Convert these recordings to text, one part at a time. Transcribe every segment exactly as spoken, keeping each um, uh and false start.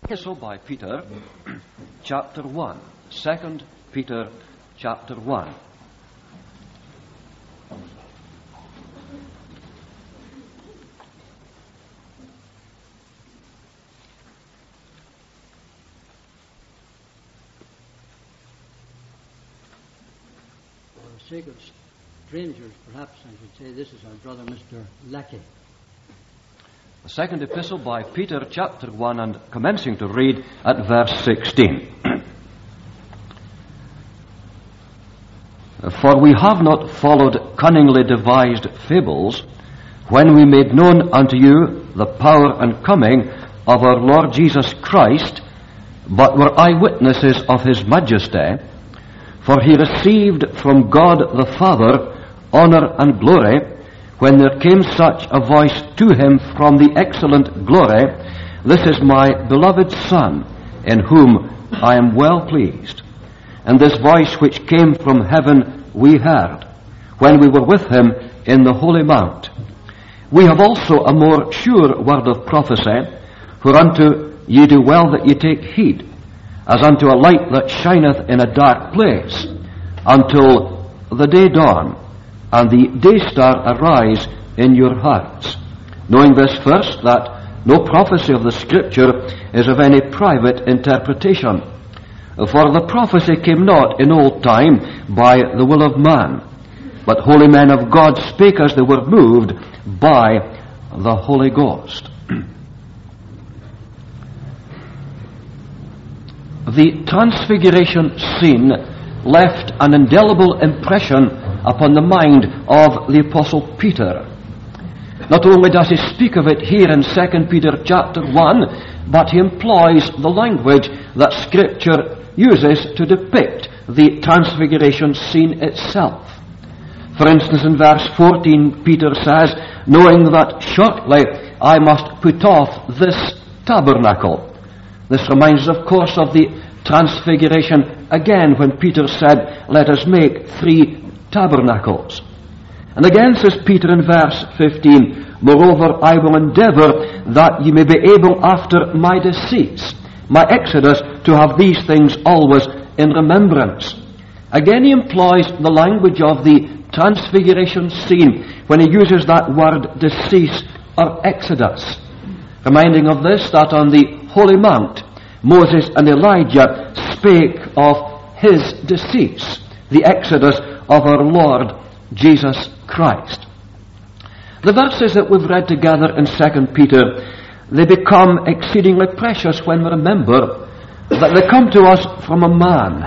Epistle by Peter, chapter one. Second Peter, chapter one. For the sake of strangers, perhaps I should say this is our brother Mister Leckie. The second epistle by Peter, chapter one, and commencing to read at verse sixteen. For we have not followed cunningly devised fables, when we made known unto you the power and coming of our Lord Jesus Christ, but were eyewitnesses of his majesty. For he received from God the Father honor and glory, when there came such a voice to him from the excellent glory, This is my beloved Son, in whom I am well pleased. And this voice which came from heaven we heard, when we were with him in the holy mount. We have also a more sure word of prophecy, whereunto ye do well that ye take heed, as unto a light that shineth in a dark place, until the day dawn, and the day star arise in your hearts, knowing this first, that no prophecy of the Scripture is of any private interpretation. For the prophecy came not in old time by the will of man, but holy men of God spake as they were moved by the Holy Ghost. The transfiguration scene left an indelible impression upon the mind of the Apostle Peter. Not only does he speak of it here in Second Peter chapter one, but he employs the language that Scripture uses to depict the transfiguration scene itself. For instance, in verse fourteen, Peter says, knowing that shortly I must put off this tabernacle. This reminds us, of course, of the transfiguration again when Peter said, let us make three tabernacles. And again says Peter in verse fifteen, moreover I will endeavour that ye may be able after my decease, my exodus, to have these things always in remembrance. Again he employs the language of the transfiguration scene when he uses that word decease or exodus, reminding of this, that on the holy mount Moses and Elijah spake of his decease, the exodus of our Lord Jesus Christ. The verses that we've read together in Second Peter, they become exceedingly precious when we remember that they come to us from a man,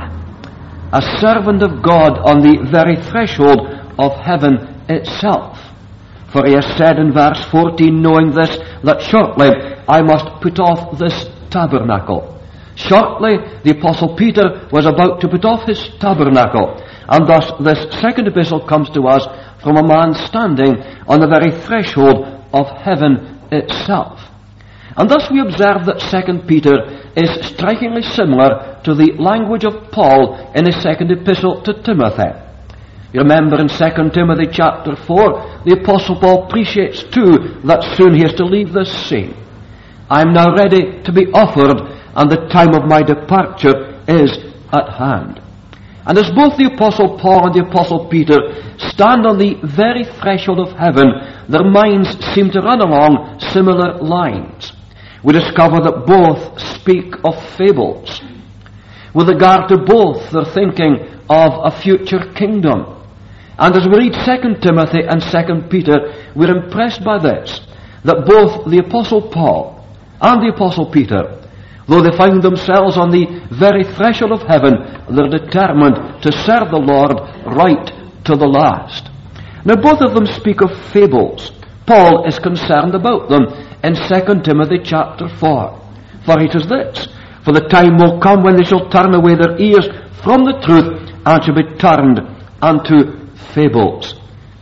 a servant of God on the very threshold of heaven itself. For he has said in verse fourteen, knowing this, that shortly I must put off this tabernacle. Shortly the Apostle Peter was about to put off his tabernacle, and thus this second epistle comes to us from a man standing on the very threshold of heaven itself. And thus we observe that Second Peter is strikingly similar to the language of Paul in his second epistle to Timothy. You remember in Second Timothy chapter four, the Apostle Paul appreciates too that soon he has to leave this scene. I am now ready to be offered, and the time of my departure is at hand. And as both the Apostle Paul and the Apostle Peter stand on the very threshold of heaven, their minds seem to run along similar lines. We discover that both speak of fables. With regard to both, they're thinking of a future kingdom. And as we read Second Timothy and Second Peter, we're impressed by this, that both the Apostle Paul and the Apostle Peter, though they find themselves on the very threshold of heaven, they're determined to serve the Lord right to the last. Now both of them speak of fables. Paul is concerned about them in Second Timothy chapter four. For he says this, for the time will come when they shall turn away their ears from the truth, and shall be turned unto fables.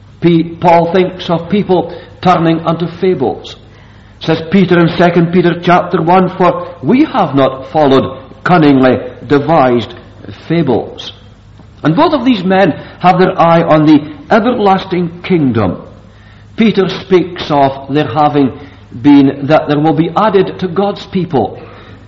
P- Paul thinks of people turning unto fables. Says Peter in Second Peter chapter one, for we have not followed cunningly devised fables. And both of these men have their eye on the everlasting kingdom. Peter speaks of there having been, that there will be added to God's people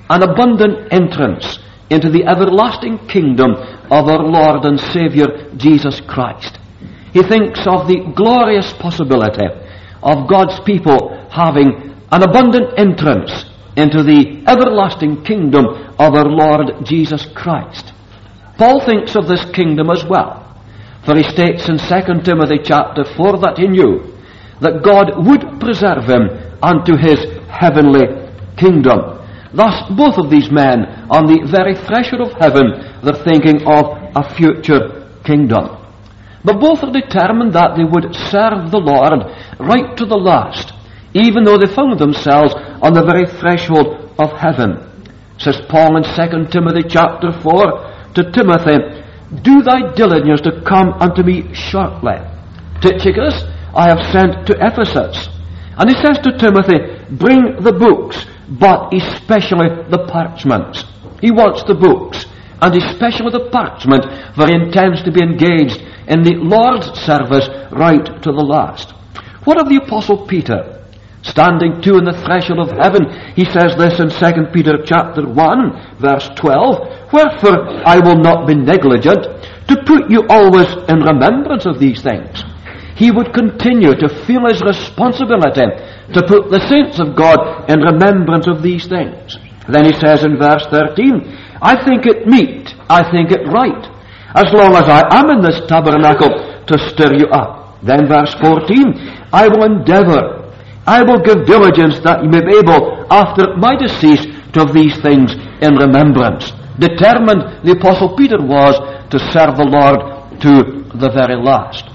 an abundant entrance into the everlasting kingdom of our Lord and Saviour Jesus Christ. He thinks of the glorious possibility of God's people having an abundant entrance into the everlasting kingdom of our Lord Jesus Christ. Paul thinks of this kingdom as well, for he states in Second Timothy chapter four that he knew that God would preserve him unto his heavenly kingdom. Thus, both of these men, on the very threshold of heaven, they're thinking of a future kingdom. But both are determined that they would serve the Lord right to the last, even though they found themselves on the very threshold of heaven. Says Paul in Second Timothy chapter four to Timothy, "Do thy diligence to come unto me shortly. Tychicus I have sent to Ephesus." And he says to Timothy, "Bring the books, but especially the parchments." He wants the books, and especially the parchment, for he intends to be engaged in the Lord's service right to the last. What of the Apostle Peter? Standing too in the threshold of heaven, he says this in Second Peter chapter one, verse twelve, "Wherefore I will not be negligent to put you always in remembrance of these things." He would continue to feel his responsibility to put the saints of God in remembrance of these things. Then he says in verse thirteen, "I think it meet, I think it right, as long as I am in this tabernacle, to stir you up." Then verse fourteen, "I will endeavour, I will give diligence that you may be able, after my decease, to have these things in remembrance." Determined the Apostle Peter was to serve the Lord to the very last.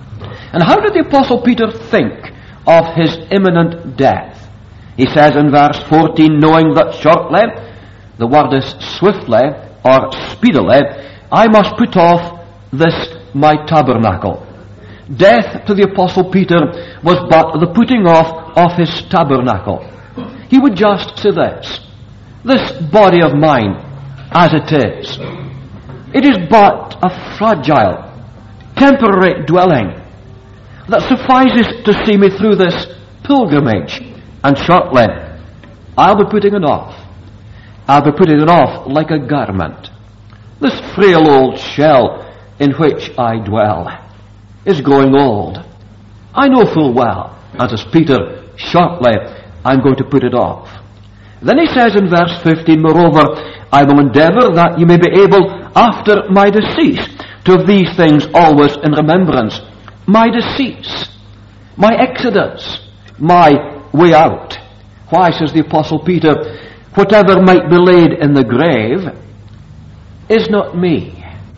And how did the Apostle Peter think of his imminent death? He says in verse fourteen, "Knowing that shortly," the word is swiftly or speedily, "I must put off this my tabernacle." Death to the Apostle Peter was but the putting off of his tabernacle. He would just say this, "This body of mine, as it is, it is but a fragile, temporary dwelling that suffices to see me through this pilgrimage, and shortly I'll be putting it off. I'll be putting it off like a garment. This frail old shell in which I dwell is growing old. I know full well," and says Peter, "shortly I'm going to put it off." Then he says in verse fifteen, "Moreover, I will endeavour that you may be able, after my decease, to have these things always in remembrance." My decease, my exodus, my way out. Why, says the Apostle Peter, "whatever might be laid in the grave is not me.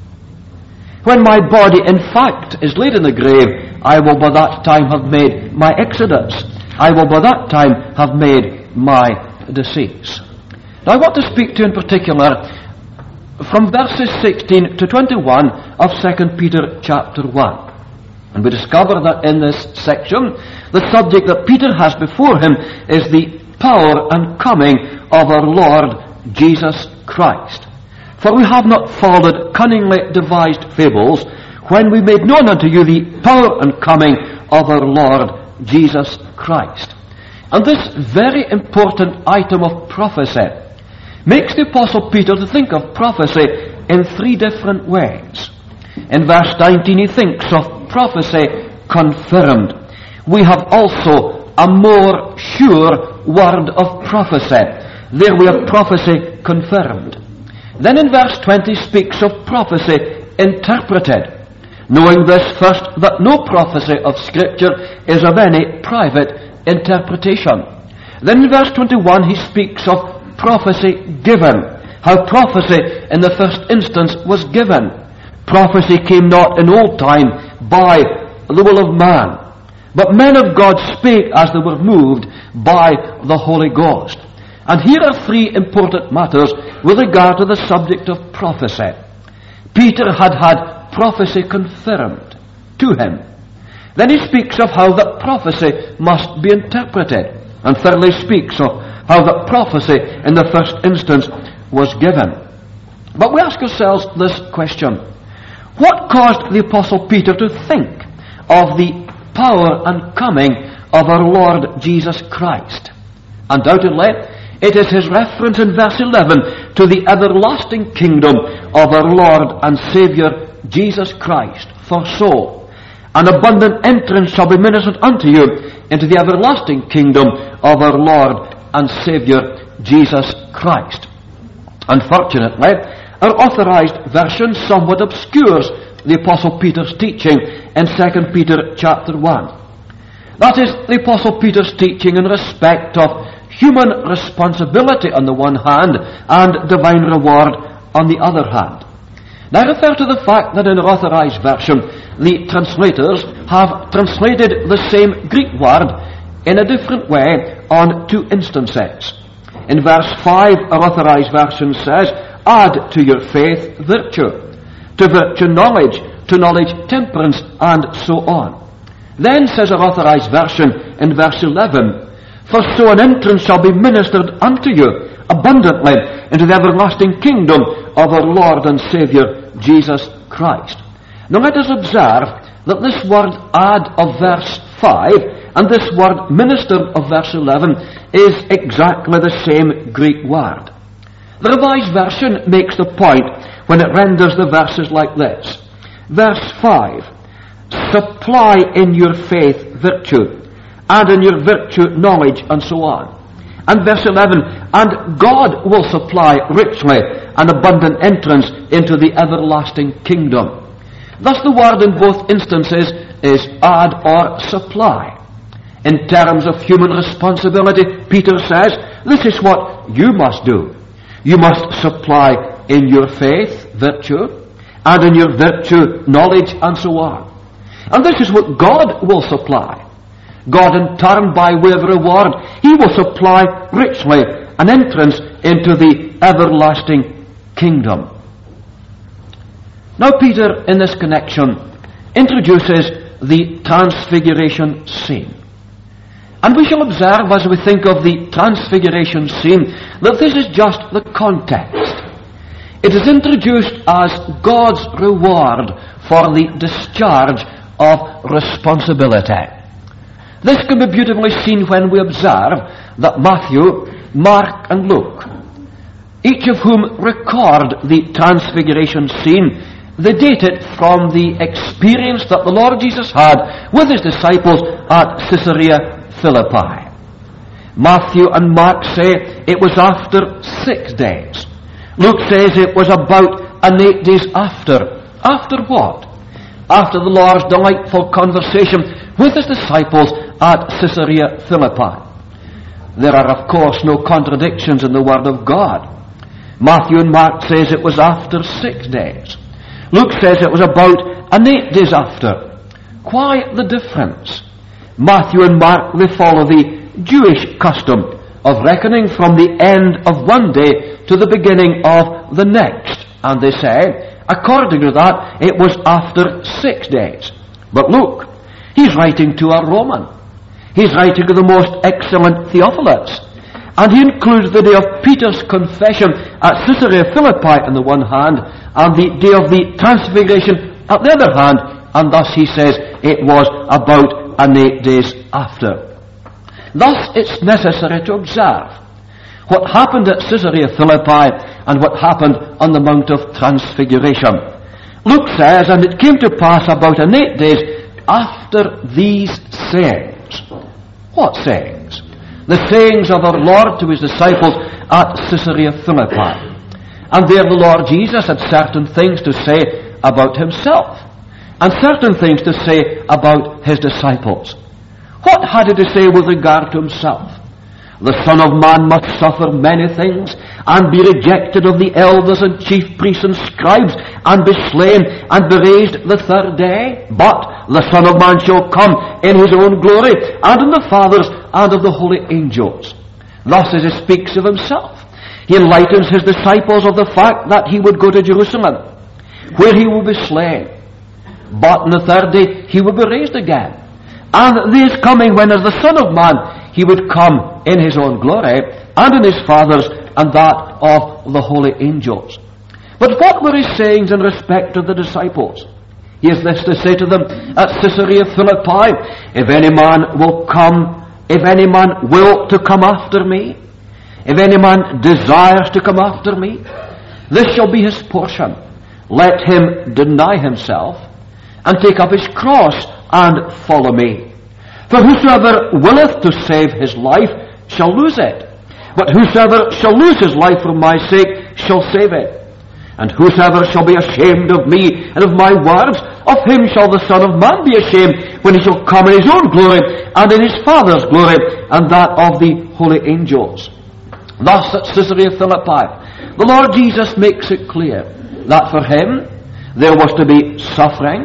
When my body in fact is laid in the grave, I will by that time have made my exodus. I will by that time have made my decease." Now I want to speak to you in particular from verses sixteen to twenty-one of Second Peter chapter one. And we discover that in this section, the subject that Peter has before him is the power and coming of our Lord Jesus Christ. "For we have not followed cunningly devised fables, when we made known unto you the power and coming of our Lord Jesus Christ." And this very important item of prophecy makes the Apostle Peter to think of prophecy in three different ways. In verse nineteen, he thinks of prophecy confirmed. We have also a more sure word of prophecy. There we have prophecy confirmed. Then in verse twenty speaks of prophecy interpreted, knowing this first, that no prophecy of Scripture is of any private interpretation. Then in verse twenty-one he speaks of prophecy given, how prophecy in the first instance was given. Prophecy came not in old time by the will of man, but men of God spake as they were moved by the Holy Ghost. And here are three important matters with regard to the subject of prophecy. Peter had had prophecy confirmed to him. Then he speaks of how that prophecy must be interpreted, and thirdly speaks of how that prophecy in the first instance was given. But we ask ourselves this question: what caused the Apostle Peter to think of the power and coming of our Lord Jesus Christ? Undoubtedly, It is his reference in verse eleven to the everlasting kingdom of our Lord and Saviour Jesus Christ. For so, an abundant entrance shall be ministered unto you into the everlasting kingdom of our Lord and Saviour Jesus Christ. Unfortunately, our authorized version somewhat obscures the Apostle Peter's teaching in Second Peter chapter one. That is, the Apostle Peter's teaching in respect of human responsibility on the one hand and divine reward on the other hand. Now I refer to the fact that in our authorized version, the translators have translated the same Greek word in a different way on two instances. In verse five, our authorized version says, add to your faith virtue, to virtue knowledge, to knowledge temperance, and so on. Then says our authorized version in verse eleven, for so an entrance shall be ministered unto you abundantly into the everlasting kingdom of our Lord and Saviour Jesus Christ. Now let us observe that this word add of verse five and this word ministered of verse eleven is exactly the same Greek word. The Revised Version makes the point when it renders the verses like this. Verse five, supply in your faith virtue, and in your virtue knowledge, and so on. And verse eleven, and God will supply richly an abundant entrance into the everlasting kingdom. Thus the word in both instances is add or supply. In terms of human responsibility, Peter says, this is what you must do. You must supply in your faith virtue, and in your virtue knowledge, and so on. And this is what God will supply. God in turn, by way of reward, he will supply richly an entrance into the everlasting kingdom. Now Peter, in this connection, introduces the transfiguration scene. And we shall observe, as we think of the transfiguration scene, that this is just the context. It is introduced as God's reward for the discharge of responsibility. This can be beautifully seen when we observe that Matthew, Mark, and Luke, each of whom record the transfiguration scene, they date it from the experience that the Lord Jesus had with his disciples at Caesarea Philippi. Matthew and Mark say it was after six days. Luke says it was about an eight days after. After what? After the Lord's delightful conversation with his disciples at Caesarea Philippi. There are, of course, no contradictions in the Word of God. Matthew and Mark says it was after six days. Luke says it was about an eight days after. Quite the difference. Matthew and Mark, they follow the Jewish custom of reckoning from the end of one day to the beginning of the next. And they say, according to that, it was after six days. But Luke, he's writing to a Roman. He's writing to the most excellent Theophilus. And he includes the day of Peter's confession at Caesarea Philippi on the one hand, and the day of the transfiguration at the other hand, and thus he says it was about an eight days after. Thus it's necessary to observe what happened at Caesarea Philippi and what happened on the Mount of Transfiguration. Luke says, and it came to pass about an eight days after these sayings. What sayings? The sayings of our Lord to his disciples at Caesarea Philippi. And there the Lord Jesus had certain things to say about himself, and certain things to say about his disciples. What had he to say with regard to himself? The Son of Man must suffer many things, and be rejected of the elders and chief priests and scribes, and be slain, and be raised the third day. But the Son of Man shall come in his own glory, and in the Father's, and of the holy angels. Thus as he speaks of himself, he enlightens his disciples of the fact that he would go to Jerusalem, where he will be slain. But on the third day he will be raised again. And there is coming when as the Son of Man he would come in his own glory, and in his Father's, and that of the holy angels. But what were his sayings in respect to the disciples? He has this to say to them at Caesarea Philippi, if any man will come, if any man will to come after me, If any man desires to come after me, this shall be his portion. Let him deny himself, and take up his cross, and follow me. For whosoever willeth to save his life shall lose it. But whosoever shall lose his life for my sake shall save it. And whosoever shall be ashamed of me and of my words, of him shall the Son of Man be ashamed, when he shall come in his own glory, and in his Father's glory, and that of the holy angels. Thus at Caesarea Philippi, the Lord Jesus makes it clear that for him there was to be suffering,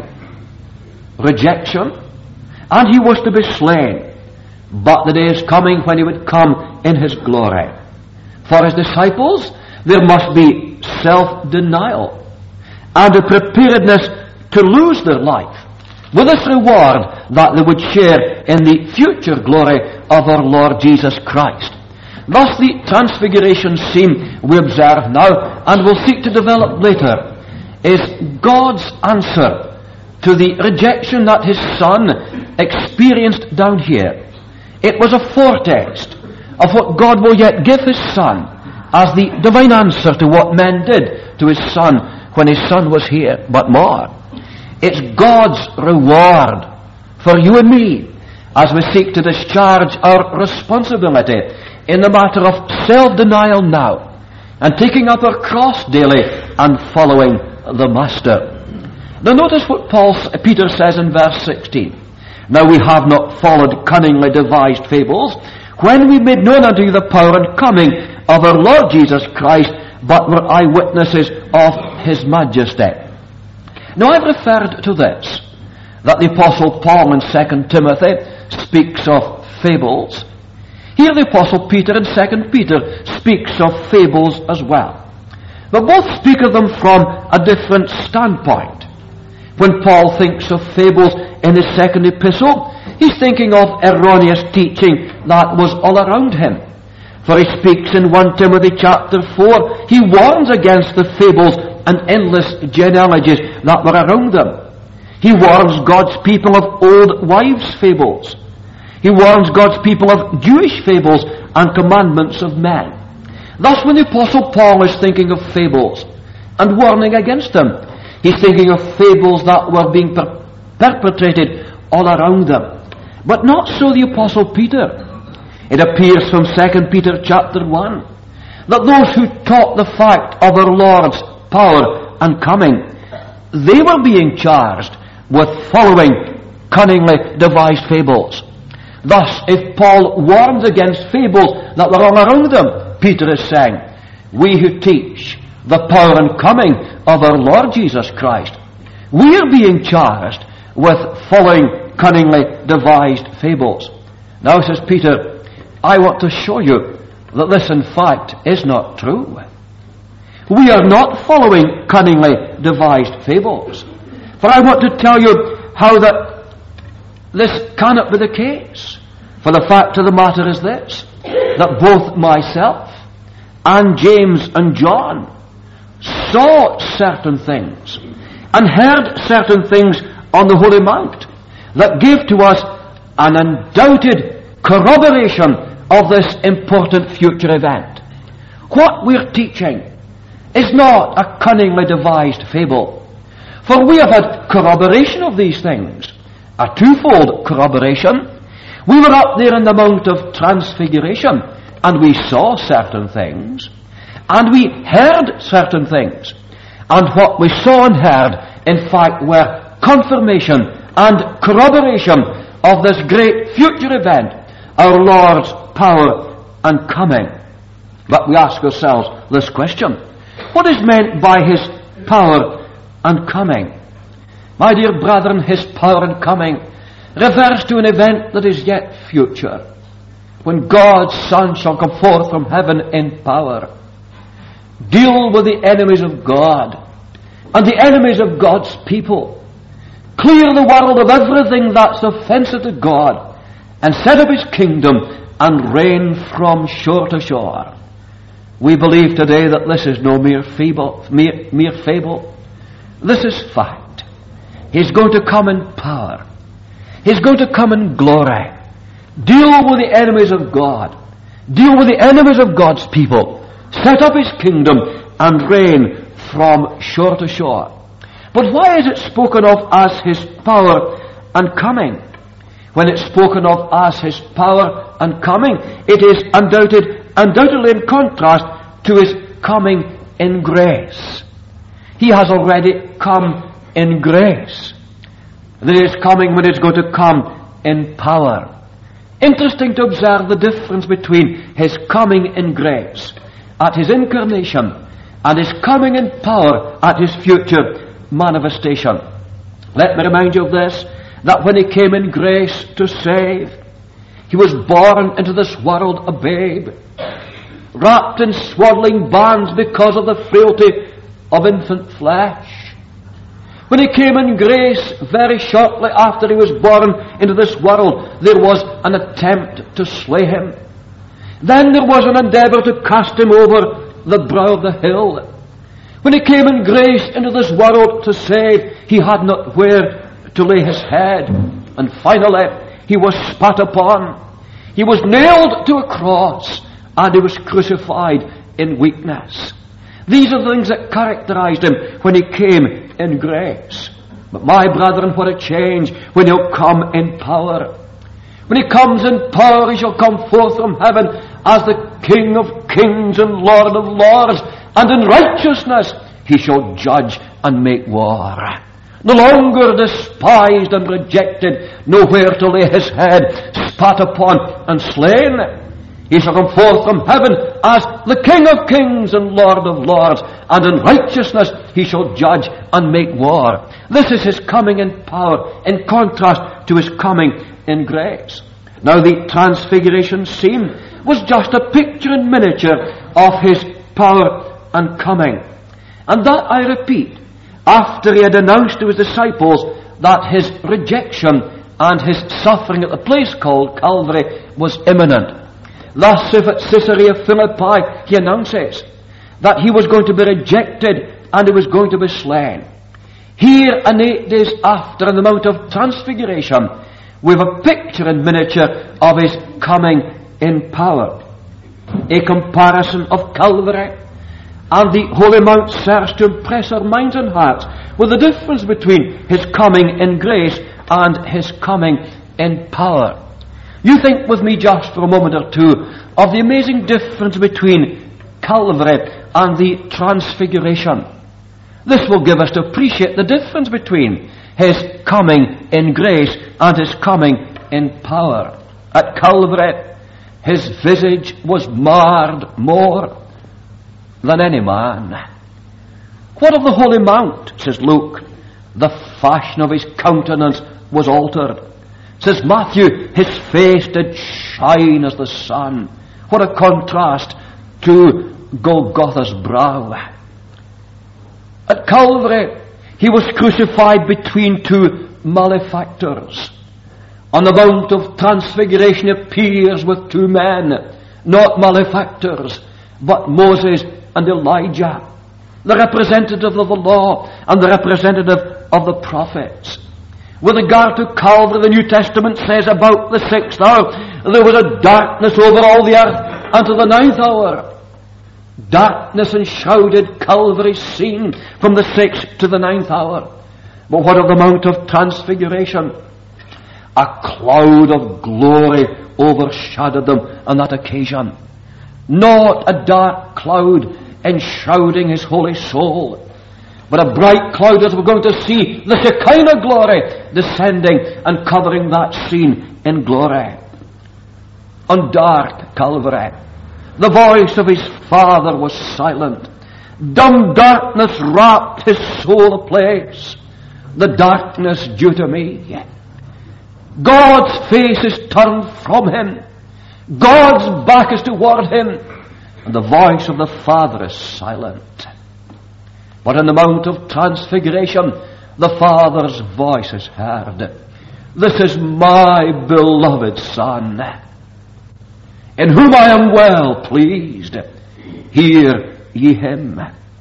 rejection, and he was to be slain. But the day is coming when he would come in his glory. For his disciples, there must be self-denial and a preparedness to lose their life, with this reward that they would share in the future glory of our Lord Jesus Christ. Thus the transfiguration scene we observe now, and will seek to develop later, is God's answer to the rejection that his Son experienced down here. It was a foretaste of what God will yet give his Son as the divine answer to what men did to his Son when his Son was here, but more. It's God's reward for you and me as we seek to discharge our responsibility in the matter of self-denial now, and taking up our cross daily and following the Master. Now notice what Paul, Peter says in verse sixteen. Now we have not followed cunningly devised fables, when we made known unto you the power and coming of our Lord Jesus Christ, but were eyewitnesses of his majesty. Now I've referred to this, that the Apostle Paul in Second Timothy speaks of fables. Here the Apostle Peter in Second Peter speaks of fables as well. But both speak of them from a different standpoint. When Paul thinks of fables in his second epistle, he's thinking of erroneous teaching that was all around him. For he speaks in First Timothy chapter four, he warns against the fables and endless genealogies that were around them. He warns God's people of old wives' fables. He warns God's people of Jewish fables and commandments of men. Thus when the Apostle Paul is thinking of fables and warning against them, he's thinking of fables that were being per- perpetrated all around them. But not so the Apostle Peter. It appears from Second Peter chapter one that those who taught the fact of our Lord's power and coming, they were being charged with following cunningly devised fables. Thus, if Paul warns against fables that were all around them, Peter is saying, we who teach the power and coming of our Lord Jesus Christ, we are being charged with following cunningly devised fables. Now, says Peter, I want to show you that this in fact is not true. We are not following cunningly devised fables. For I want to tell you how that this cannot be the case. For the fact of the matter is this, that both myself and James and John saw certain things and heard certain things on the Holy Mount that give to us an undoubted corroboration of this important future event. What we're teaching is not a cunningly devised fable, for we have had corroboration of these things, a twofold corroboration. We were up there in the Mount of Transfiguration, and we saw certain things, and we heard certain things, and what we saw and heard, in fact, were confirmation and corroboration of this great future event, our Lord's power and coming. But we ask ourselves this question: what is meant by his power and coming? My dear brethren, his power and coming refers to an event that is yet future, when God's Son shall come forth from heaven in power, deal with the enemies of God and the enemies of God's people, clear the world of everything that's offensive to God, and set up his kingdom and reign from shore to shore. We believe today that this is no mere fable, mere, mere fable. This is fact. He's going to come in power. He's going to come in glory, deal with the enemies of God, deal with the enemies of God's people, set up his kingdom, and reign from shore to shore. But why is it spoken of as his power and coming? When it's spoken of as his power and coming, it is undoubted, undoubtedly in contrast to his coming in grace. He has already come in grace. There is coming when it's going to come in power. Interesting to observe the difference between his coming in grace at his incarnation and his coming in power at his future manifestation. Let me remind you of this, that when he came in grace to save, he was born into this world a babe, wrapped in swaddling bands because of the frailty of infant flesh. When he came in grace, very shortly after he was born into this world, there was an attempt to slay him. Then there was an endeavour to cast him over the brow of the hill. When he came in grace into this world to save, he had not where to lay his head. And finally, he was spat upon. He was nailed to a cross, and he was crucified in weakness. These are the things that characterized him when he came in grace. But my brethren, what a change when he'll come in power. When he comes in power, he shall come forth from heaven as the King of kings and Lord of lords, and in righteousness he shall judge and make war. No longer despised and rejected, nowhere to lay his head, spat upon and slain. He shall come forth from heaven as the King of kings and Lord of lords, and in righteousness he shall judge and make war. This is his coming in power, in contrast to his coming in grace. Now the transfiguration scene was just a picture in miniature of his power and coming. And that, I repeat, after he had announced to his disciples that his rejection and his suffering at the place called Calvary was imminent. Thus, if at Caesarea Philippi he announces that he was going to be rejected and he was going to be slain. Here, and eight days after, on the Mount of Transfiguration, we have a picture in miniature of his coming in power. A comparison of Calvary and the Holy Mount serves to impress our minds and hearts with the difference between his coming in grace and his coming in power. You think with me just for a moment or two of the amazing difference between Calvary and the Transfiguration. This will give us to appreciate the difference between his coming in grace and his coming in power. At Calvary, his visage was marred more than any man. What of the Holy Mount, says Luke? The fashion of his countenance was altered. Says Matthew, his face did shine as the sun. What a contrast to Golgotha's brow. At Calvary, he was crucified between two malefactors. On the Mount of Transfiguration, he appears with two men, not malefactors, but Moses and Elijah, the representative of the law and the representative of the prophets. With regard to Calvary, the New Testament says about the sixth hour, there was a darkness over all the earth until the ninth hour. Darkness enshrouded Calvary's scene from the sixth to the ninth hour. But what of the Mount of Transfiguration? A cloud of glory overshadowed them on that occasion. Not a dark cloud enshrouding his holy soul, but a bright cloud as we're going to see the Shekinah glory descending and covering that scene in glory. On dark Calvary, the voice of his Father was silent. Dumb darkness wrapped his soul a place. The darkness due to me. God's face is turned from him. God's back is toward him. And the voice of the Father is silent. But on the Mount of Transfiguration, the Father's voice is heard. This is my beloved Son, in whom I am well pleased. Hear ye him.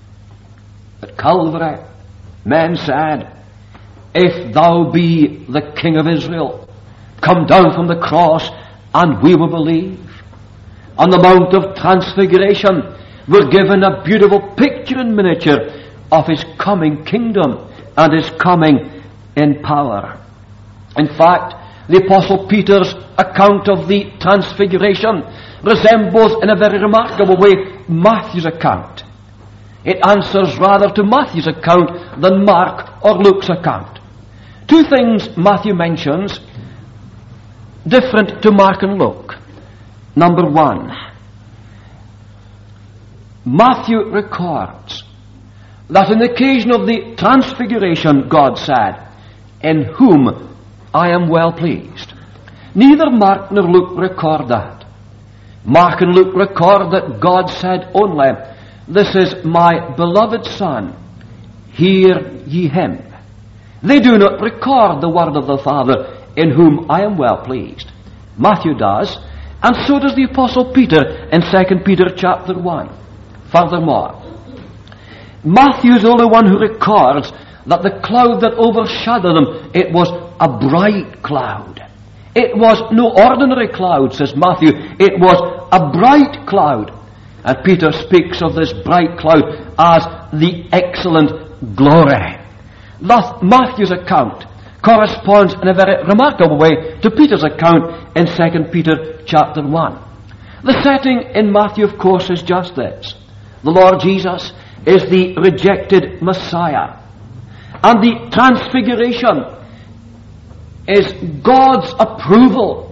At Calvary, men said, if thou be the King of Israel, come down from the cross and we will believe. on the Mount of Transfiguration, we're given a beautiful picture in miniature of his coming kingdom and his coming in power. In fact, the Apostle Peter's account of the Transfiguration resembles in a very remarkable way Matthew's account. It answers rather to Matthew's account than Mark or Luke's account. Two things Matthew mentions different to Mark and Luke. Number one, Matthew records that on the occasion of the Transfiguration, God said, "In whom I am well pleased." Neither Mark nor Luke record that. Mark and Luke record that God said only, "This is my beloved Son, hear ye him." They do not record the word of the Father, "In whom I am well pleased." Matthew does, and so does the Apostle Peter in Second Peter chapter one. Furthermore, Matthew is the only one who records that the cloud that overshadowed them, it was a bright cloud. It was no ordinary cloud, says Matthew. It was a bright cloud. And Peter speaks of this bright cloud as the excellent glory. Thus, Matthew's account corresponds in a very remarkable way to Peter's account in Second Peter chapter one. The setting in Matthew, of course, is just this. The Lord Jesus is the rejected Messiah. And the Transfiguration is God's approval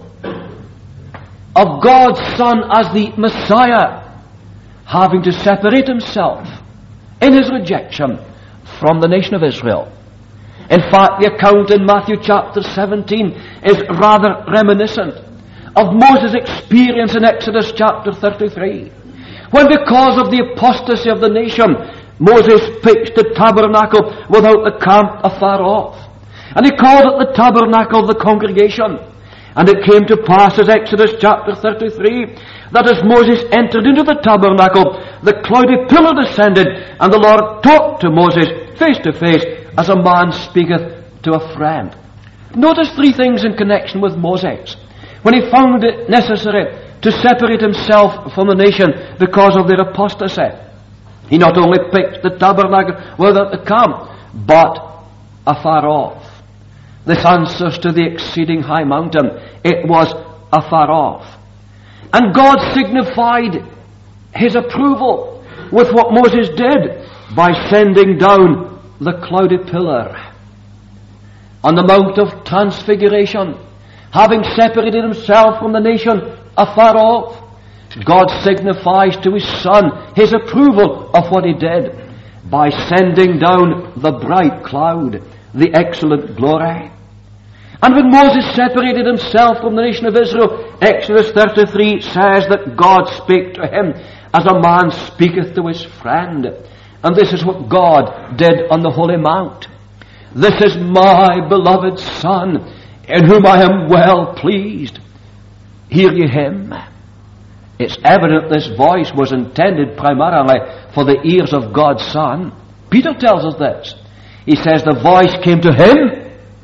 of God's Son as the Messiah, having to separate himself in his rejection from the nation of Israel. In fact, the account in Matthew chapter seventeen is rather reminiscent of Moses' experience in Exodus chapter thirty-three, when because of the apostasy of the nation, Moses pitched the tabernacle without the camp afar off. And he called it the tabernacle of the congregation. And it came to pass, as Exodus chapter thirty-three, that as Moses entered into the tabernacle, the cloudy pillar descended, and the Lord talked to Moses face to face, as a man speaketh to a friend. Notice three things in connection with Moses. When he found it necessary to separate himself from the nation because of their apostasy, he not only picked the tabernacle without the camp, but afar off. This answers to the exceeding high mountain. It was afar off. And God signified his approval with what Moses did by sending down the cloudy pillar. On the Mount of Transfiguration, having separated himself from the nation afar off, God signifies to his Son his approval of what he did by sending down the bright cloud, the excellent glory. And when Moses separated himself from the nation of Israel, Exodus thirty-three says that God spake to him as a man speaketh to his friend. And this is what God did on the Holy Mount. "This is my beloved Son, in whom I am well pleased. Hear ye him?" It's evident this voice was intended primarily for the ears of God's Son. Peter tells us this. He says the voice came to him,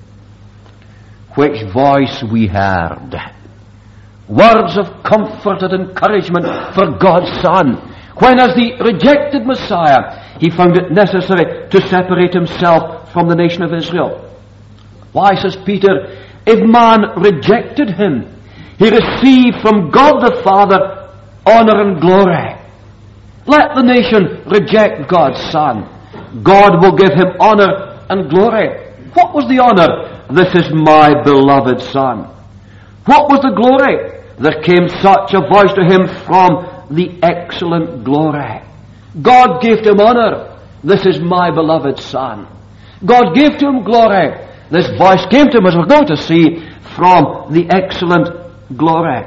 which voice we heard. Words of comfort and encouragement for God's Son, when as the rejected Messiah, he found it necessary to separate himself from the nation of Israel. Why, says Peter, if man rejected him, he received from God the Father honor and glory. Let the nation reject God's Son. God will give him honor and glory. What was the honor? "This is my beloved Son." What was the glory? There came such a voice to him from the excellent glory. God gave to him honor. "This is my beloved Son." God gave to him glory. This voice came to him, as we're going to see, from the excellent glory.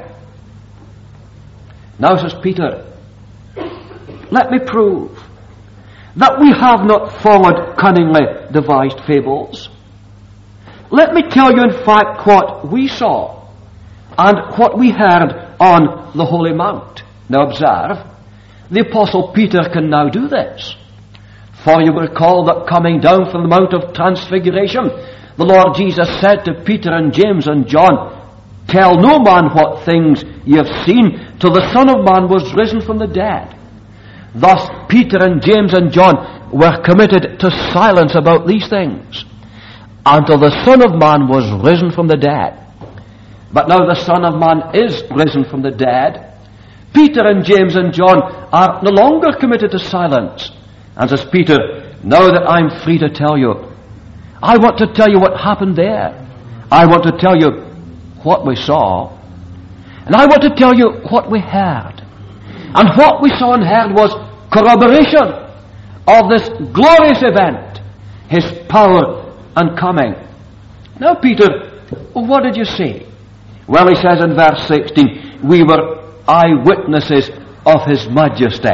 Now, says Peter, let me prove that we have not followed cunningly devised fables. Let me tell you, in fact, what we saw and what we heard on the Holy Mount. Now observe, the Apostle Peter can now do this. For you recall that coming down from the Mount of Transfiguration, the Lord Jesus said to Peter and James and John, tell no man what things ye have seen, till the Son of Man was risen from the dead. Thus Peter and James and John were committed to silence about these things, until the Son of Man was risen from the dead. But now the Son of Man is risen from the dead. Peter and James and John are no longer committed to silence. And says Peter, now that I'm free to tell you, I want to tell you what happened there. I want to tell you what we saw. And I want to tell you what we heard. And what we saw and heard was corroboration of this glorious event, his power and coming. Now, Peter, what did you see? Well, he says in verse sixteen, we were eyewitnesses of his majesty.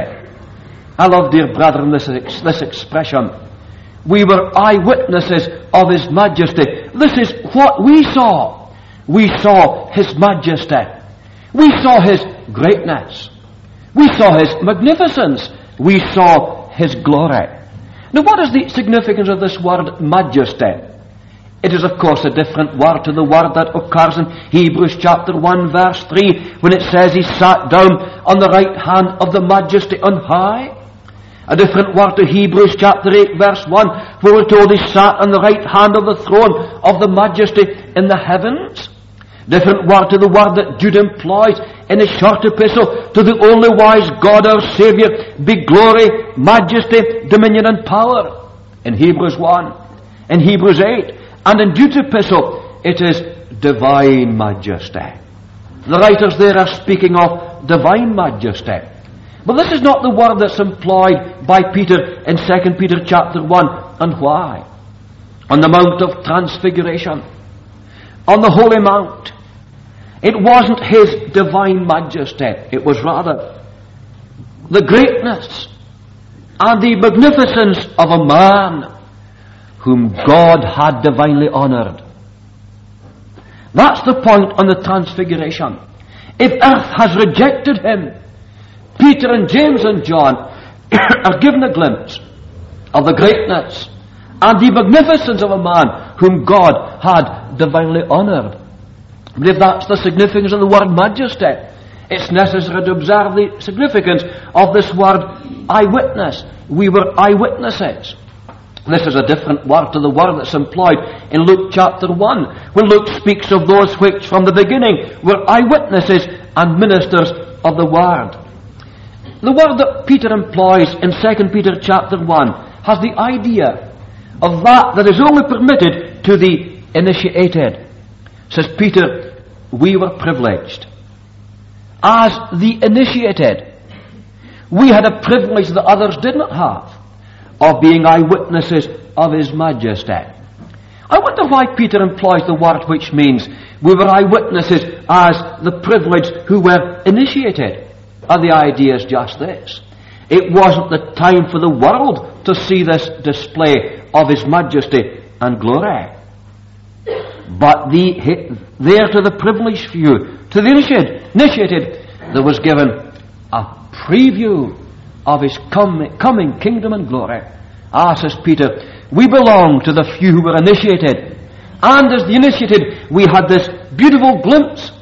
I love, dear brethren, this, this expression. We were eyewitnesses of his majesty. This is what we saw. We saw his majesty. We saw his greatness. We saw his magnificence. We saw his glory. Now, what is the significance of this word majesty? It is, of course, a different word to the word that occurs in Hebrews chapter one, verse three, when it says he sat down on the right hand of the majesty on high. A different word to Hebrews chapter eight, verse one, where we're told he sat on the right hand of the throne of the majesty in the heavens. Different word to the word that Jude employs in his short epistle, to the only wise God our Saviour be glory, majesty, dominion and power. In Hebrews one, in Hebrews eight, and in Jude's epistle, it is divine majesty. The writers there are speaking of divine majesty. But this is not the word that's employed by Peter in Second Peter chapter one. And why? On the Mount of Transfiguration, on the Holy Mount, it wasn't his divine majesty. It was rather the greatness and the magnificence of a man whom God had divinely honoured. That's the point on the Transfiguration. If earth has rejected him, Peter and James and John are given a glimpse of the greatness and the magnificence of a man whom God had divinely honoured. But if that's the significance of the word majesty, it's necessary to observe the significance of this word eyewitness. We were eyewitnesses. This is a different word to the word that's employed in Luke chapter one, when Luke speaks of those which from the beginning were eyewitnesses and ministers of the word. The word that Peter employs in Second Peter chapter one has the idea of that that is only permitted to the initiated. Says Peter, we were privileged. As the initiated, we had a privilege that others did not have, of being eyewitnesses of his majesty. I wonder why Peter employs the word which means we were eyewitnesses as the privileged who were initiated. And the idea is just this. It wasn't the time for the world to see this display of his majesty and glory. But the, there to the privileged few, to the initiated, initiated, there was given a preview of his com- coming kingdom and glory. Ah, says Peter, we belong to the few who were initiated. And as the initiated, we had this beautiful glimpse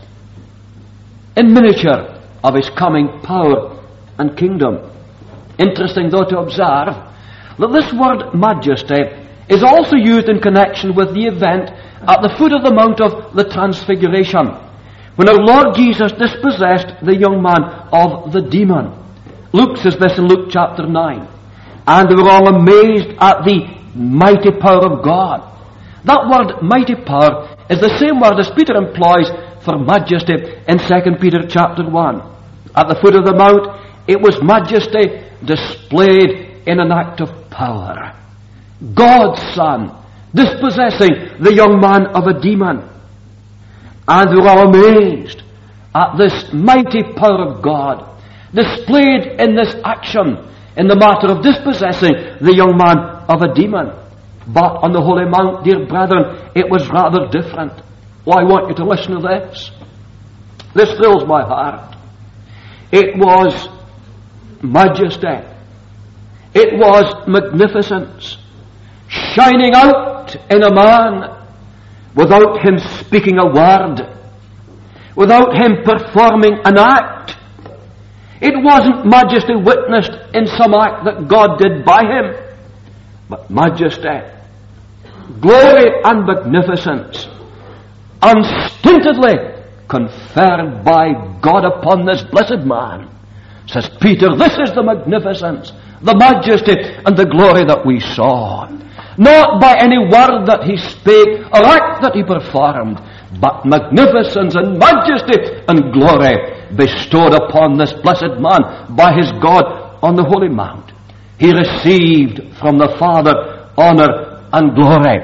in miniature of his coming power and kingdom. Interesting, though, to observe that this word majesty is also used in connection with the event at the foot of the Mount of the Transfiguration, when our Lord Jesus dispossessed the young man of the demon. Luke says this in Luke chapter nine. And they were all amazed at the mighty power of God. That word mighty power is the same word as Peter employs for majesty in Second Peter chapter one. At the foot of the mount, it was majesty displayed in an act of power. God's Son dispossessing the young man of a demon. And they were all amazed at this mighty power of God displayed in this action, in the matter of dispossessing the young man of a demon. But on the Holy Mount, dear brethren, it was rather different. Oh, I want you to listen to this. This fills my heart. It was majesty. It was magnificence shining out in a man without him speaking a word. without him performing an act. It wasn't majesty witnessed in some act that God did by him, but majesty, glory and magnificence, unstintedly conferred by God upon this blessed man. Says Peter, this is the magnificence, the majesty and the glory that we saw. Not by any word that he spake or act that he performed, but magnificence and majesty and glory bestowed upon this blessed man by his God on the Holy Mount. He received from the Father honor and glory.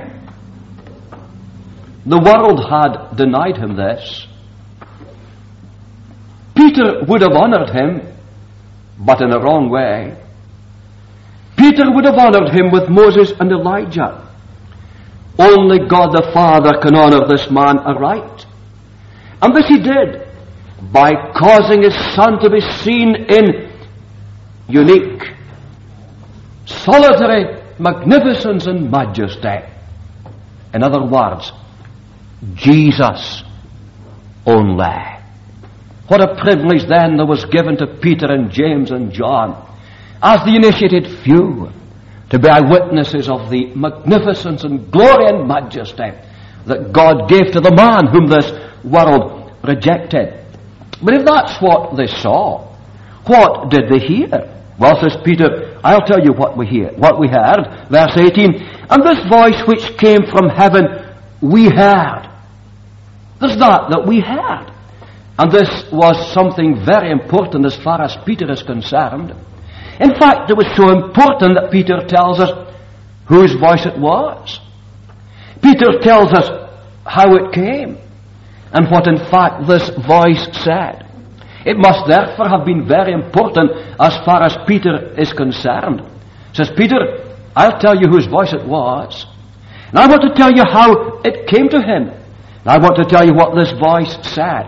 The world had denied him this. Peter would have honored him, but in a wrong way. Peter would have honored him with Moses and Elijah. Only God the Father can honor this man aright. And this he did by causing his Son to be seen in unique, solitary magnificence and majesty. In other words, Jesus only. What a privilege then there was given to Peter and James and John as the initiated few to be eyewitnesses of the magnificence and glory and majesty that God gave to the man whom this world rejected. But if that's what they saw, what did they hear? Well, says Peter, I'll tell you what we hear, what we heard. Verse eighteen, and this voice which came from heaven we heard. There's that that we heard. And this was something very important as far as Peter is concerned. In fact, it was so important that Peter tells us whose voice it was. Peter tells us how it came and what in fact this voice said. It must therefore have been very important as far as Peter is concerned. Says Peter, I'll tell you whose voice it was. And I want to tell you how it came to him. And I want to tell you what this voice said.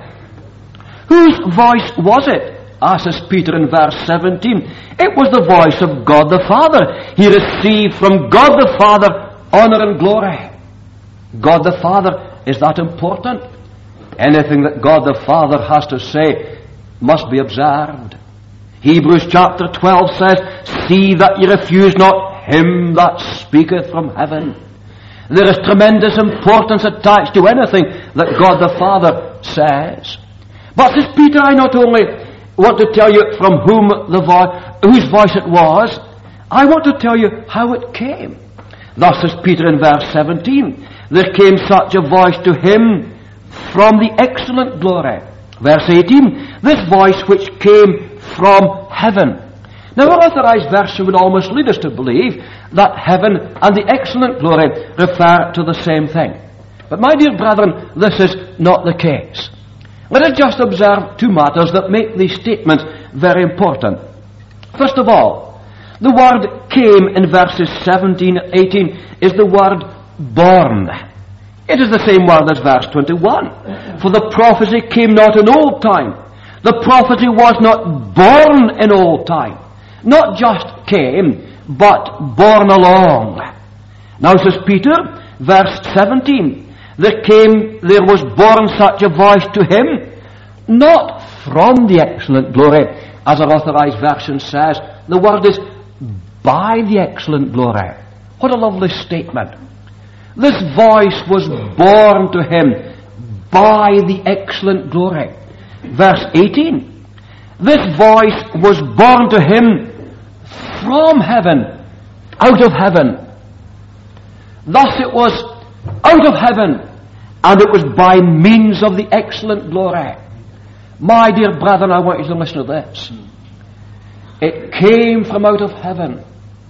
Whose voice was it? Asks Peter in verse seventeen. It was the voice of God the Father. He received from God the Father honor and glory. God the Father, is that important? Anything that God the Father has to say must be observed. Hebrews chapter twelve says, see that ye refuse not him that speaketh from heaven. There is tremendous importance attached to anything that God the Father says. But says Peter, I not only want to tell you from whom the vo- whose voice it was, I want to tell you how it came. Thus says Peter in verse seventeen, there came such a voice to him from the excellent glory. Verse eighteen, this voice which came from heaven. Now our authorized version would almost lead us to believe that heaven and the excellent glory refer to the same thing. But my dear brethren, this is not the case. Let us just observe two matters that make these statements very important. First of all, the word came in verses seventeen and eighteen is the word born. It is the same word as verse twenty-one. For the prophecy came not in old time. The prophecy was not born in old time. Not just came, but born along. Now says Peter, verse seventeen, there came, there was born such a voice to him, not from the excellent glory, as our authorized version says. The word is by the excellent glory. What a lovely statement. This voice was born to him by the excellent glory. Verse eighteen, this voice was born to him from heaven, out of heaven. Thus it was out of heaven, and it was by means of the excellent glory. My dear brethren, I want you to listen to this. It came from out of heaven,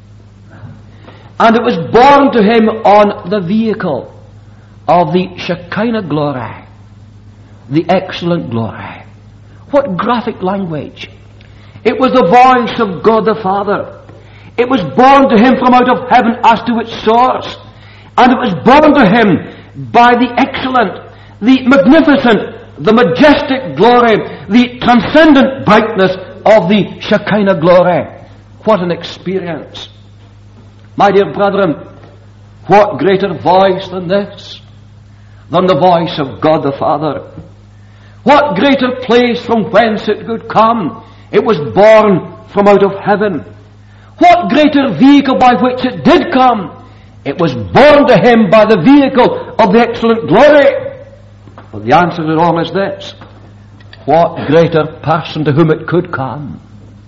and it was born to him on the vehicle of the Shekinah glory, the excellent glory. What graphic language. It was the voice of God the Father. It was born to him from out of heaven as to its source. And it was born to him by the excellent, the magnificent, the majestic glory, the transcendent brightness of the Shekinah glory. What an experience. My dear brethren, what greater voice than this? Than the voice of God the Father. What greater place from whence it could come? It was born from out of heaven. What greater vehicle by which it did come? It was borne to him by the vehicle of the excellent glory. But the answer to all is this: what greater person to whom it could come?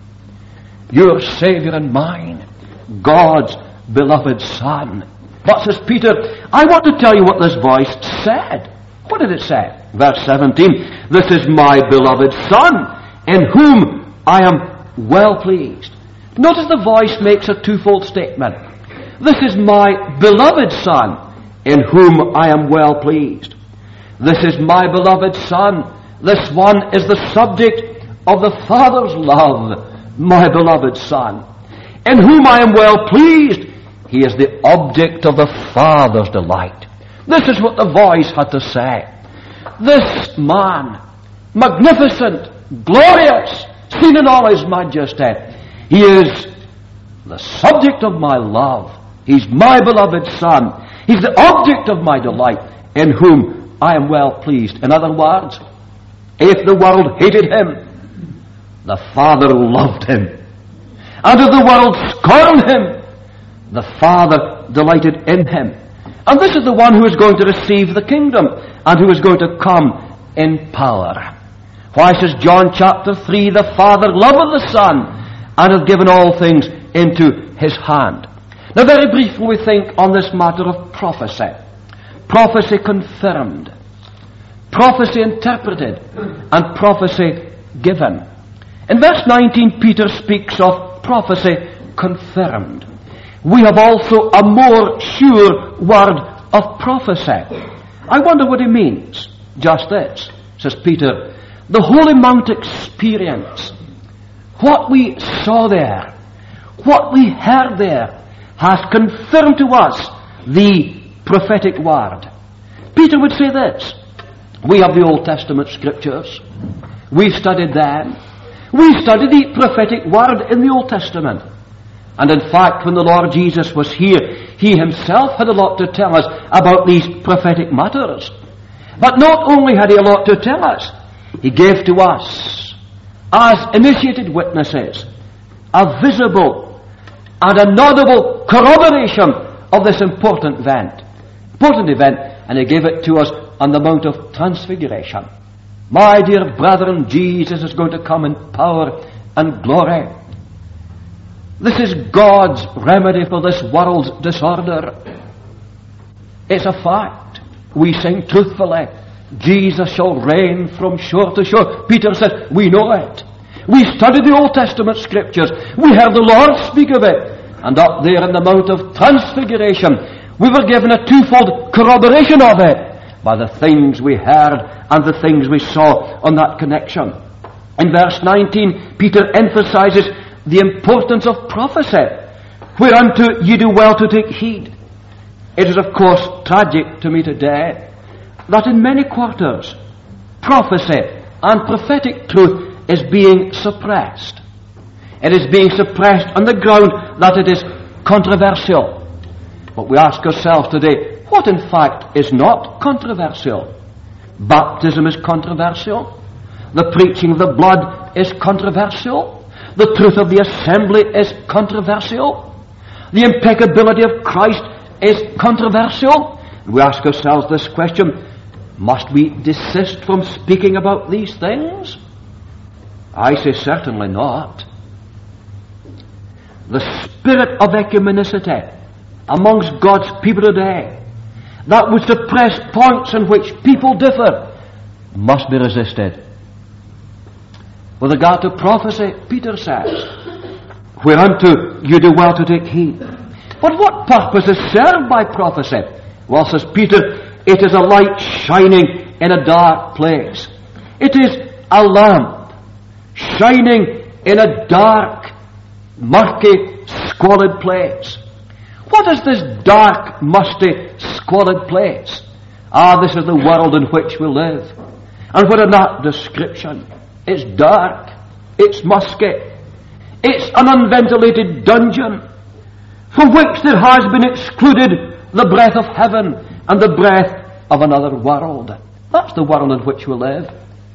Your Saviour and mine, God's beloved Son. But, says Peter, I want to tell you what this voice said. What did it say? Verse seventeen, this is my beloved Son, in whom I am well pleased. Notice the voice makes a twofold statement. This is my beloved Son, in whom I am well pleased. This is my beloved Son. This one is the subject of the Father's love, my beloved Son, in whom I am well pleased. He is the object of the Father's delight. This is what the voice had to say. This man, magnificent, glorious, seen in all his majesty, he is the subject of my love. He's my beloved Son. He's the object of my delight, in whom I am well pleased. In other words, if the world hated him, the Father loved him. And if the world scorned him, the Father delighted in him. And this is the one who is going to receive the kingdom and who is going to come in power. Why, says John chapter three, the Father loveth the Son and hath given all things into his hand. Now very briefly we think on this matter of prophecy. Prophecy confirmed, prophecy interpreted, and prophecy given. In verse nineteen, Peter speaks of prophecy confirmed. We have also a more sure word of prophecy. I wonder what he means. Just this, says Peter, the Holy Mount experience, what we saw there, what we heard there, has confirmed to us the prophetic word. Peter would say this: we have the Old Testament scriptures, we've studied them, we studied the prophetic word in the Old Testament. And in fact, when the Lord Jesus was here, he himself had a lot to tell us about these prophetic matters. But not only had he a lot to tell us, he gave to us, as initiated witnesses, a visible and an audible corroboration of this important event. Important event, and he gave it to us on the Mount of Transfiguration. My dear brethren, Jesus is going to come in power and glory. This is God's remedy for this world's disorder. It's a fact. We sing truthfully, Jesus shall reign from shore to shore. Peter says, we know it. We studied the Old Testament scriptures. We heard the Lord speak of it. And up there in the Mount of Transfiguration, we were given a twofold corroboration of it by the things we heard and the things we saw on that connection. In verse nineteen, Peter emphasizes the importance of prophecy, whereunto ye do well to take heed. It is of course tragic to me today that in many quarters prophecy and prophetic truth is being suppressed. It is being suppressed on the ground that it is controversial. But we ask ourselves today, what in fact is not controversial? Baptism is controversial. The preaching of the blood is controversial. The truth of the assembly is controversial. The impeccability of Christ is controversial. And we ask ourselves this question: must we desist from speaking about these things? I say certainly not. The spirit of ecumenicity amongst God's people today, that would suppress points in which people differ, must be resisted. With regard to prophecy, Peter says, whereunto you do well to take heed. But what purpose is served by prophecy? Well, says Peter, it is a light shining in a dark place. It is a lamp shining in a dark, murky, squalid place. What is this dark, musty, squalid place? Ah, this is the world in which we live. And what an apt description. It's dark, it's musky, it's an unventilated dungeon from which there has been excluded the breath of heaven and the breath of another world. That's the world in which we live.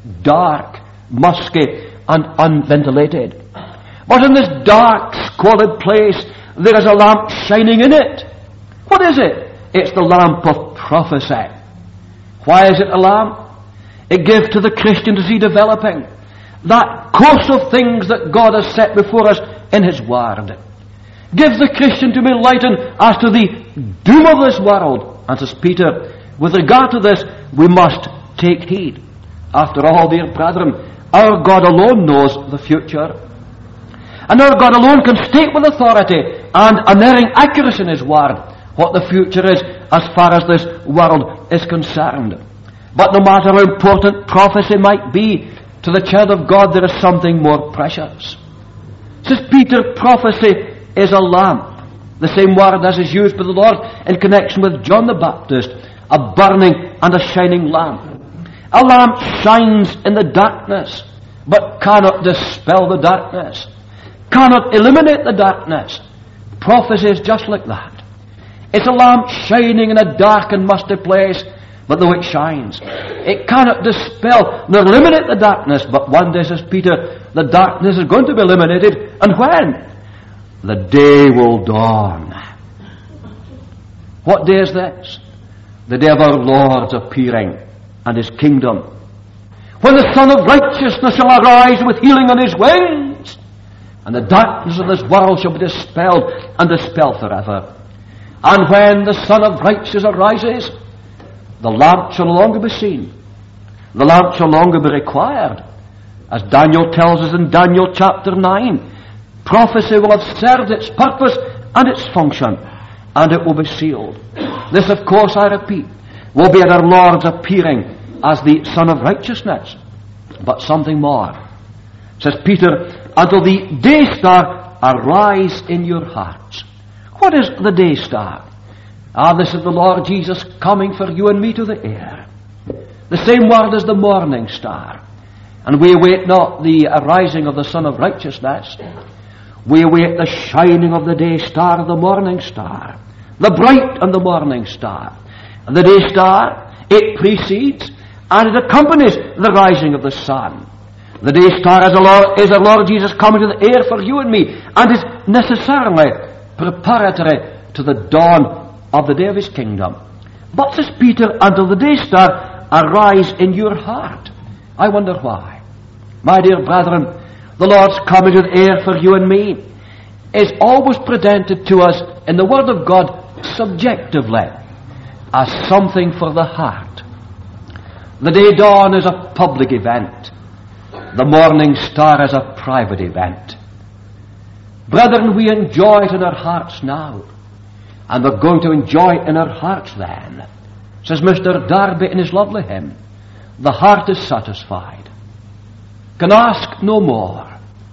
dark, musky, and unventilated. But in this dark, squalid place, there is a lamp shining in it. What is it? It's the lamp of prophecy. Why is it a lamp? It gives to the Christian to see developing that course of things that God has set before us in His Word. Gives the Christian to be enlightened as to the doom of this world. And says Peter, with regard to this, we must take heed. After all, dear brethren, our God alone knows the future. And our God alone can state with authority and unerring accuracy in His Word what the future is as far as this world is concerned. But no matter how important prophecy might be, to the child of God there is something more precious. Says Peter, prophecy is a lamp. The same word as is used by the Lord in connection with John the Baptist, a burning and a shining lamp. A lamp shines in the darkness, but cannot dispel the darkness, cannot eliminate the darkness. Prophecy is just like that. It's a lamp shining in a dark and musty place, but though it shines, it cannot dispel nor eliminate the darkness. But one day, says Peter, the darkness is going to be eliminated. And when? The day will dawn. What day is this? The day of our Lord's appearing and His kingdom. When the Son of Righteousness shall arise with healing on His wings, and the darkness of this world shall be dispelled and dispelled forever. And when the Son of Righteousness arises, the lamp shall no longer be seen. The lamp shall no longer be required. As Daniel tells us in Daniel chapter nine, prophecy will have served its purpose and its function, and it will be sealed. This, of course, I repeat, will be at our Lord's appearing as the Son of Righteousness. But something more. Says Peter, until the day star arise in your hearts. What is the day star? Ah, this is the Lord Jesus coming for you and me to the air. The same word as the morning star. And we await not the arising of the Son of Righteousness. We await the shining of the day star, the morning star. The bright and the morning star. And the day star, it precedes and it accompanies the rising of the sun. The day star is our Lord, is our Lord Jesus coming to the air for you and me, and is necessarily preparatory to the dawn of the day of His kingdom. But, says Peter, until the day star arise in your heart. I wonder why. My dear brethren, the Lord's coming to the air for you and me is always presented to us in the Word of God subjectively as something for the heart. The day dawn is a public event. The morning star is a private event. Brethren, we enjoy it in our hearts now, and we're going to enjoy it in our hearts then. Says Mister Darby in his lovely hymn, the heart is satisfied, can ask no more.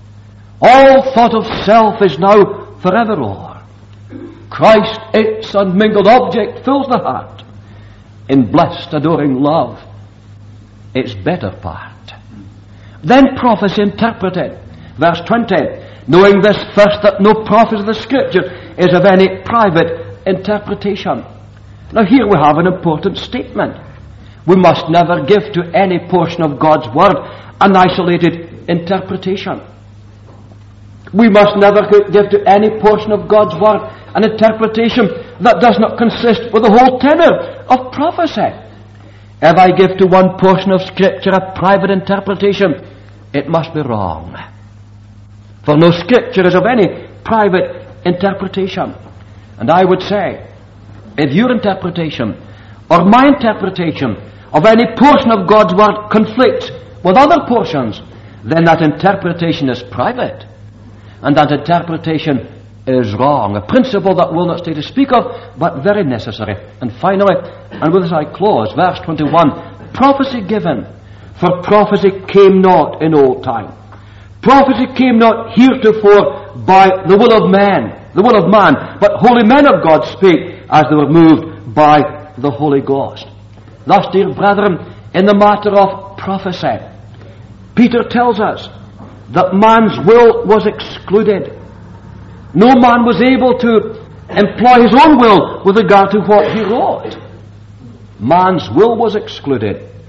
All thought of self is now forever o'er. Christ, its unmingled object, fills the heart. In blessed adoring love, its better part. Then prophecy interpreted. Verse twenty, knowing this first, that no prophet of the Scripture is of any private interpretation. Now here we have an important statement. We must never give to any portion of God's Word an isolated interpretation. We must never give to any portion of God's Word an interpretation that does not consist with the whole tenor of prophecy. If I give to one portion of Scripture a private interpretation, it must be wrong. For no Scripture is of any private interpretation. And I would say, if your interpretation or my interpretation of any portion of God's Word conflicts with other portions, then that interpretation is private. And that interpretation is wrong. A principle that will not stay to speak of, but very necessary. And finally, and with this I close, verse twenty-one, prophecy given, for prophecy came not in old time. Prophecy came not heretofore by the will of man, the will of man, but holy men of God spake as they were moved by the Holy Ghost. Thus, dear brethren, in the matter of prophecy, Peter tells us that man's will was excluded. No man was able to employ his own will with regard to what he wrote. Man's will was excluded.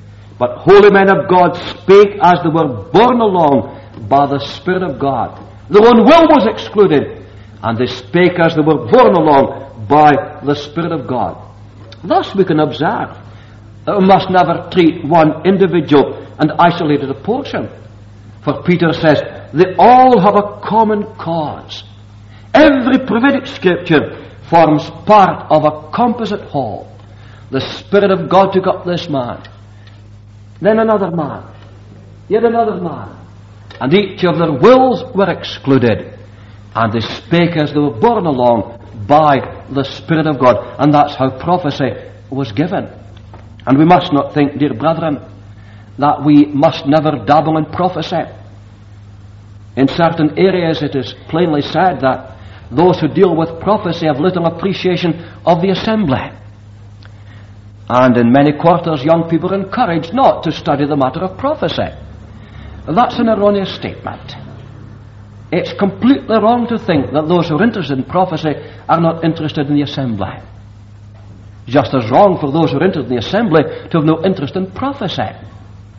But holy men of God spake as they were borne along by the Spirit of God. Their own will was excluded, and they spake as they were borne along by the Spirit of God. Thus we can observe that we must never treat one individual and isolate a portion. For Peter says, they all have a common cause. Every prophetic scripture forms part of a composite whole. The Spirit of God took up this man, then another man, yet another man, and each of their wills were excluded, and they spake as they were borne along by the Spirit of God. And that's how prophecy was given. And we must not think, dear brethren, that we must never dabble in prophecy. In certain areas it is plainly said that those who deal with prophecy have little appreciation of the assembly. And in many quarters young people are encouraged not to study the matter of prophecy. That's an erroneous statement. It's completely wrong to think that those who are interested in prophecy are not interested in the assembly. Just as wrong for those who are interested in the assembly to have no interest in prophecy.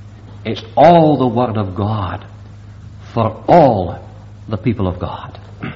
It's all the Word of God for all the people of God.